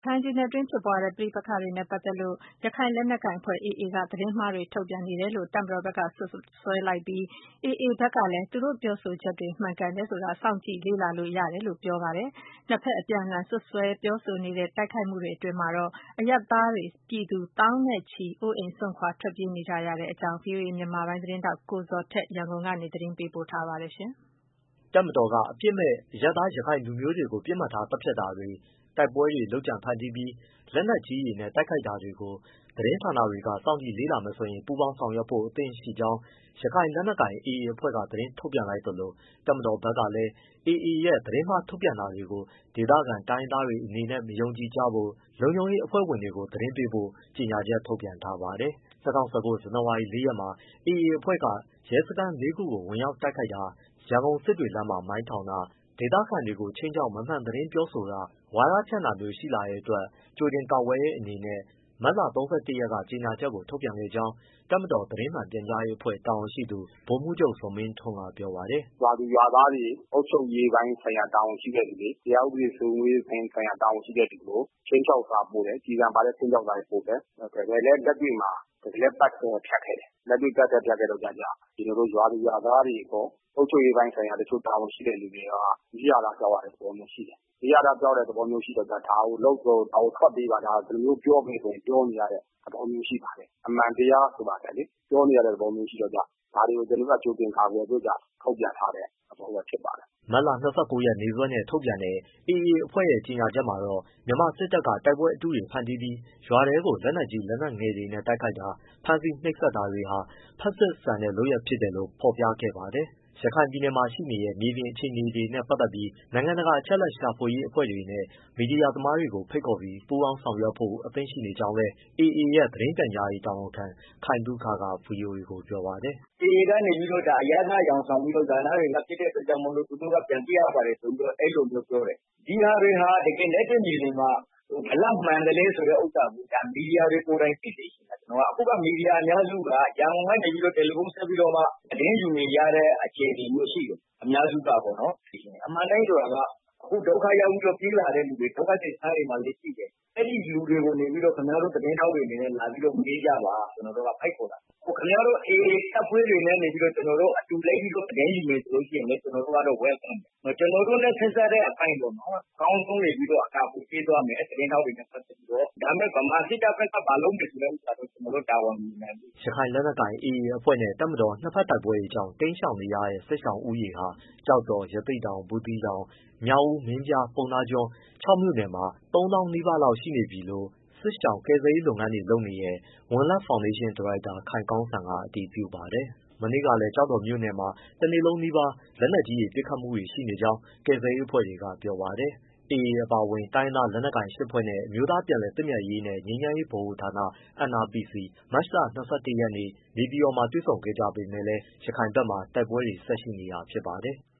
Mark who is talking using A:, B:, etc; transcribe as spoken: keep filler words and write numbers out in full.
A: ရခိုင်ပြည်နယ်တွင်းဖြစ်ပွားတဲ့ပဋိပက္ခတွေနဲ့ပတ်သက်လို့ ရခိုင်လက်နက်ကိုင်အဖွဲ့ အေအေ က သတင်းမှားတွေထုတ်ပြန်နေတယ်လို့ တပ်မတော်ဘက်ကစွပ်စွဲလိုက်ပြီး အေအေ ဘက်ကလည်း သူတို့ပြောဆိုချက်တွေမှန်ကန်တယ်ဆိုတာ စောင့်ကြည့်လေ့လာလို့ရတယ်လို့ပြောပါတယ်။ နှစ်ဘက်အပြန်အလှန်စွပ်စွဲပြောဆိုနေတဲ့တိုက်ခိုက်မှုတွေအတွင်းမှာတော့ အရပ်သားပြည်သူသောင်းနဲ့ချီ အိုးအိမ်စွန့်ခွာထွက်ပြေးနေကြရတဲ့အကြောင်း ဗွီအိုအေမြန်မာပိုင်းသတင်းထောက် ကိုဇော်ထက် ရန်ကုန်ကနေ သတင်းပေးပို့ထားပါတယ်။
B: တပ်မတော်ကအပြစ်မဲ့ အရပ်သားရခိုင်လူမျိုးတွေကို ပစ်မှတ်ထားသတ်ဖြတ်တာတွေ၊ တိုက်ပွဲတွေလုပ်ကြံဖန်တီးပြီး လက်နက်ကြီးတွေနဲ့တိုက်ခိုက်တာတွေကို သတင်းဌာနတွေက စောင့်ကြည့်လေ့လာမယ်ဆိုရင် ပူးပေါင်းဆောင်ရွက်ဖို့ အသင့်ရှိကြောင်း ရခိုင်လက်နက်ကိုင် အေအေ အဖွဲ့က သတင်းထုတ်ပြန်လိုက်သလို တပ်မတော်ဘက်ကလည်း အေအေ ရဲ့ သတင်းမှားထုတ်ပြန်တာတွေကို ဒေသခံတိုင်းရင်းသားတွေအနေနဲ့ မယုံကြည်ကြဖို့ လုံခြုံရေးအဖွဲ့ဝင်တွေကို သတင်းပေးဖို့ ကြေညာချက်ထုတ်ပြန်ထားပါတယ်။ ၂၀၁၉ ဇန်နဝါရီ ၄ ရက်မှာ အေအေ အဖွဲ့က ရဲစခန်း လေးခုကို ဝင်ရောက်တိုက်ခိုက်တာ၊ ရန်ကုန်စစ်တွေလမ်းမှာ မိုင်းထောင်တာ၊ ဒေသခံတွေကို ခြိမ်းခြောက် မမှန်သတင်းပြောဆိုတာ၊ ဝါဒဖြန့်တာမျိုးရှိလာတဲ့အတွက် ကြိုတင်ကာကွယ်တဲ့အနေနဲ့ မတ်လ ၃၁ ရက်က ကြေညာချက်ကိုထုတ်ပြန်ခဲ့ကြောင်း တပ်မတော်သတင်းမှန်ပြန်ကြားရေးအဖွဲ့ တာဝန်ရှိသူ ဗိုလ်မှူးချုပ် ဇော်မင်းထွန်းကပြောပါတယ်
C: ။ “ရွာသူရွာသားတွေ အုပ်ချုပ်ရေးပိုင်းဆိုင်ရာတာဝန်ရှိတဲ့သူတွေ တရားဥပဒေစိုးမိုးရေးပိုင်းဆိုင်ရာတာဝန်ရှိတဲ့သူတွေကို ခြိမ်းခြောက်စာပို့တယ်။ ကျည်ဆံပါတဲ့ခြိမ်းခြောက်စာတွေပို့တယ်။ တကယ်လည်းလက်တွေ့မှာ ပတ်ဖြတ်ခဲ့တယ်။ လက်တွေ့ပတ်ဖြတ်ခဲ့တဲ့အခါကျတော့ ရွာသူရွာသားတွေအပေါ် အုပ်ချုပ်ရေးပိုင်းဆိုင်ရာတချို့တာဝန်ရှိတဲ့သူတွေက မရတာပြောရတဲ့သဘောမျိုးရှိတယ်။ မရတာပြောရတဲ့သဘောမျိုးရှိတော့ ဒါကိုလုပ်ဆို ဒါကိုထွက်ပေးပါ ဒီလိုမျိုးပြောပေးဆိုရင် ပြောနေရတဲ့သဘောမျိုးရှိပါတယ်။ အမှန်တရားဆိုတာထက်လေ ပြောနေရတဲ့သဘောမျိုးရှိတော့ ဒါတွေကိုကျနော်တို့က ကြိုတင်ကာကွယ်ဖို့ထုတ်ပြန်ထားတဲ့သဘောပဲဖြစ်ပါတယ်။
B: ” မတ်လ ၂၉ ရက်နေ့စွဲနဲ့ထုတ်ပြန်တဲ့ အေအေ အဖွဲ့ရဲ့ကြေညာချက်မှာတော့ မြန်မာစစ်တပ်က တိုက်ပွဲအတုတွေဖန်တီးပြီး ရွာထဲကို လက်နက်ကြီး၊ လက်နက်ငယ်တွေနဲ့တိုက်ခိုက်တာ၊ ဖမ်းဆီးနှိပ်စက်တာတွေဟာ ဖက်ဆစ်ဆန်တဲ့လုပ်ရပ်ဖြစ်တယ်လို့ ဖော်ပြခဲ့ပါတယ်။ ရခိုင်ပြည်နယ်မှာရှိနေတဲ့ မြေပြင်အခြေအနေတွေနဲ့ပတ်သက်ပြီး နိုင်ငံတကာအချက်အလက်ရှာဖွေရေးအဖွဲ့တွေနဲ့ မီဒီယာသမားတွေကို ဖိတ်ခေါ်ပြီး ပူးပေါင်းဆောင်ရွက်ဖို့ အသင့်ရှိနေကြောင်းလည်း အေအေ ရဲ့ သတင်းပြန်ကြားရေးတာဝန်ခံ ခိုင်သုခက ဗွီအိုအေကိုပြောပါတယ်
D: ။ “အေအေ ကနေပြီးတော့ အရပ်သားအယောင်ဆောင်ပြီးတော့ ဒါနတွေလာပစ်တဲ့အတွက်ကြောင့်မို့လို့ သူတို့ကပြန်ပစ်ရပါတယ်ဆိုပြီးတော့ အဲဒီလိုမျိုးပြောတယ်။ ဒီဟာတွေဟာ တကယ်လက်တွေ့မြေပြင်မှာ ဘယ်လောက်မှန်သလဲဆိုတဲ့ဥစ္စာကို မီဒီယာတွေကိုယ်တိုင်သိစေချင်တယ်။ အခုကမီဒီယာအများစုက ရန်ကုန်ကနေပြီးတော့ တယ်လီဖုန်းဆက်ပြီးတော့မှ သတင်းယူနေရတဲ့အခြေအနေမျိုးရှိတယ်။ အများစုကပေါ့နော်။ အမှန်အတိုင်းဆိုတာက အခုဒုက္ခရောက်ပြီးတော့ပြေးလာတဲ့သူတွေ ဒုက္ခသည်စခန်းတွေမှာလည်းရှိတယ်။ အဲဒီလူတွေကိုနေပြီးတော့ ခင်ဗျားတို့သတင်းထောက်တွေအနေနဲ့လာပြီးတော့မေးကြပါ ကျနော်တို့ကဖိတ်ခေါ်တာ။ ခင်ဗျားတို့ အေအေ တပ်ဖွဲ့တွေနဲ့နေပြီးတော့ ကျနော်တို့အတူလိုက်ပြီးတော့သတင်းယူမယ်ဆိုလို့ရှိရင်လည်း ကျနော်တို့ကတော့ welcome ပဲ။ ကျနော်တို့နဲ့ဆက်စပ်တဲ့အပိုင်းပေါ့နော် အကောင်းဆုံးနေပြီးတော့ အကာအကွယ်ပေးသွားမယ် သတင်းထောက်တွေနဲ့ပတ်သက်ပြီးတော့။ ဒါပေမဲ့ ဗမာစစ်တပ်ဘက်က ဘာလုပ်မယ်ဆိုတဲ့ဥစ္စာတော့ ကျနော်တို့တာဝန်မယူနိုင်ဘူး။ ”
B: ရခိုင်လက်နက်ကိုင် အေအေ အဖွဲ့နဲ့ တပ်မတော် နှစ်ဘက်တိုက်ပွဲတွေကြောင့် တိမ်းရှောင်နေရတဲ့ စစ်ရှောင်ဦးရေဟာ ကျောက်တော်၊ ရသေ့တောင်၊ ဘူးသီးတောင်၊ မြောက်ဦး၊ မင်းပြား၊ ပုဏ္ဏားကျွန်း ခြောက်မြို့နယ်မှာ သုံးသောင်းနီးပါးလောက်ရှိနေပြီလို့ စစ်ရှောင်ကယ်ဆယ်ရေးလုပ်ငန်းတွေလုပ်နေတဲ့ ဝံလက်ဖောင်ဒေးရှင်းဒါရိုက်တာ ခိုင်ကောင်းစံက အတည်ပြုပါတယ်။ မနေ့ကလည်း ကျောက်တော်မြို့နယ်မှာ တနေ့လုံးနီးပါး လက်နက်ကြီးပစ်ခတ်မှုတွေရှိနေကြောင်း ကယ်ဆယ်ရေးအဖွဲ့တွေကပြောပါတယ်။ အေအေ အပါအဝင် တိုင်းရင်းသားလက်နက်ကိုင် ၈ ဖွဲ့နဲ့ အမျိုးသားပြန်လည်သင့်မြတ်ရေးနဲ့ ငြိမ်းချမ်းရေးဗဟိုဌာန အင်န်အာအယ်လ်ပီစီ မတ်လ ၂၁ ရက်နေ့ နေပြည်တော်မှာ တွေ့ဆုံခဲ့ကြပေမဲ့လည်း ရခိုင်ဘက်မှာ တိုက်ပွဲတွေဆက်ရှိနေတာဖြစ်ပါတယ်။